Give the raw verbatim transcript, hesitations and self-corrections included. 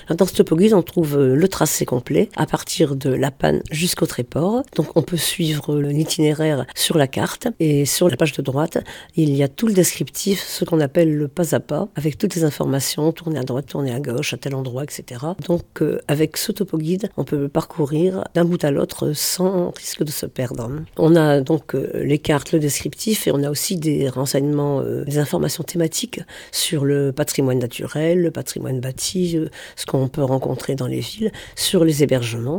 Dans ce topo-guide, on trouve le tracé complet à partir de La Panne jusqu'au Tréport. Donc on peut suivre l'itinéraire sur la carte et sur la page de droite, il y a tout le descriptif, ce qu'on appelle le pas à pas, avec toutes les informations, tourner à droite, tourner à gauche, à tel endroit, et cetera. Donc euh, avec ce topo-guide, on peut parcourir d'un bout à l'autre sans risque de se perdre. On a donc euh, les cartes, le descriptif et on a aussi des renseignements, euh, des informations thématiques sur le patrimoine naturel, le patrimoine bâti, euh, ce qu'on peut rencontrer dans les villes, sur les hébergements.